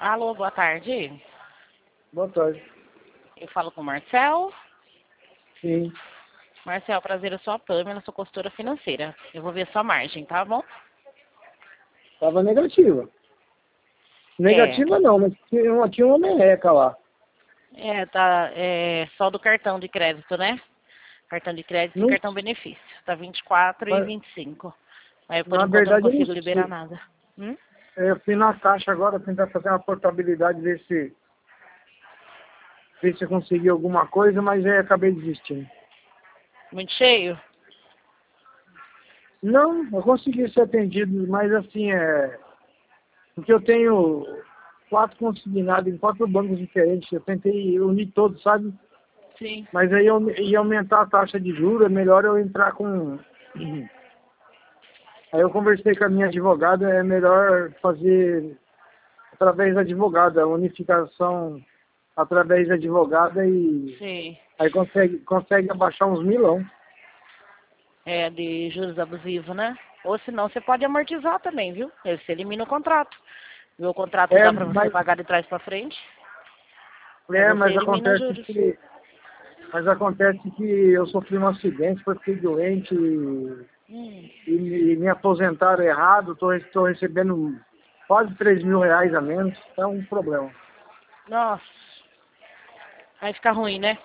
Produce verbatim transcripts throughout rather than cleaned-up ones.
Alô, boa tarde. Boa tarde. Eu falo com o Marcel. Sim. Marcel, prazer, eu sou a Pamela, sou consultora financeira. Eu vou ver sua margem, tá bom? Tava negativa. Negativa É, não, mas tinha uma, tinha uma merreca lá. é, tá, é só do cartão de crédito, né? Cartão de crédito e Não, cartão benefício. Tá vinte e quatro e mas, vinte e cinco. Aí por na enquanto eu não verdade eu não consigo liberar sei. nada. Hum? Eu fui na caixa agora tentar fazer uma portabilidade, ver se, ver se eu consegui alguma coisa, mas aí acabei desistindo. Muito cheio? Não, eu consegui ser atendido, mas assim, é. Porque eu tenho quatro consignados em quatro bancos diferentes. Eu tentei unir todos, sabe? Sim. Mas aí eu ia aumentar a taxa de juros, é melhor eu entrar com. Aí eu conversei com a minha advogada, é melhor fazer através da advogada, a unificação através da advogada e Sim. aí consegue, consegue abaixar uns milão. É de juros abusivos, né? Ou senão você pode amortizar também, viu? Aí você elimina o contrato. Viu? O contrato É, dá pra você mas, pagar de trás pra frente. Aí é, você mas elimina os acontece juros. que mas acontece que eu sofri um acidente, porque fiquei doente e, Hum. e me, me aposentaram errado, estou recebendo quase três mil reais a menos, é um problema. Nossa. Aí fica ruim, né?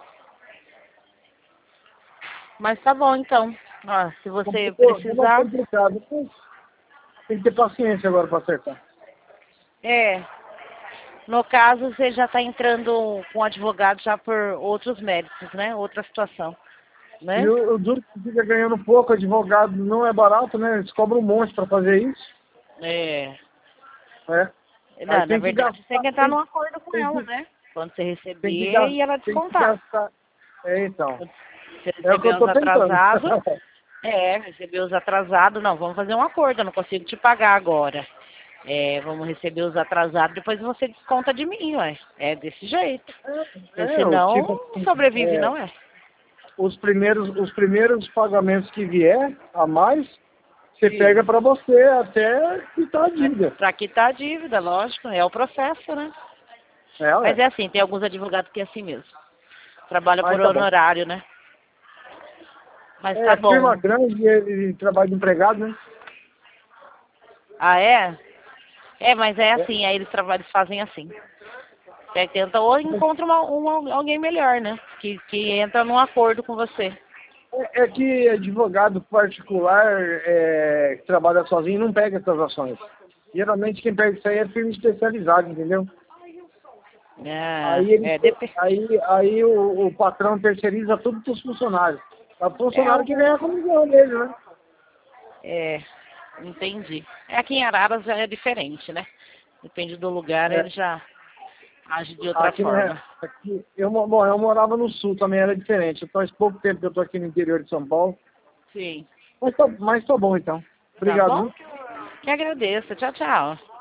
Mas tá bom, então. Ó, se você Complicou, é mais precisar... complicado, mas tem que ter paciência agora para acertar. É, no caso, você já tá entrando com advogado já por outros méritos, né? Outra situação, E né? o, o duro que fica ganhando pouco, advogado não é barato, né? Eles cobram um monte para fazer isso. É. É. Aí Não, na tem que verdade, você tem gastar, que entrar num tem, acordo com tem, ela, que, né? Quando você tem, que, receber gas- e ela tem que descontar. gastar. É, então. Quando você É o que receber eu os tô tentando. atrasados, é, receber os atrasados, não, vamos fazer um acordo, eu não consigo te pagar agora. É, vamos receber os atrasados, depois você desconta de mim, ué. É desse jeito. Porque É, o senão tipo, não sobrevive, é, não é? os, primeiros, os primeiros pagamentos que vier a mais, você pega Sim. para você até quitar a dívida. Pra quitar a dívida, lógico, é o processo, né? É, Mas ué. é assim, tem alguns advogados que é assim mesmo. Trabalha por Mas tá bom. honorário, né? Mas tá É, firma bom. grande e, e trabalho de empregado, né? Ah, é? É, mas é É, assim, aí eles trabalham, eles fazem assim. Você tenta ou encontra uma, uma- alguém melhor, né? Que, que entra num acordo com você. é, é que advogado particular é, que trabalha sozinho não pega essas ações. Geralmente quem pega isso aí é firma especializada, entendeu? Ah, Aí, ele, é, depende. aí, aí o, o patrão terceiriza tudo para os funcionários. É o É, funcionário que o- ganha a comissão dele, né? é, entendi. É, aqui em Araras já é diferente, né? Depende do lugar, É, ele já age de outra aqui, né, forma. aqui eu, mo- bom, eu morava no sul, também era diferente. Faz pouco tempo que eu estou aqui no interior de São Paulo. Sim. Mas tá, mas tá bom então. Tá Obrigado, bom? viu? Que agradeço. Tchau, tchau.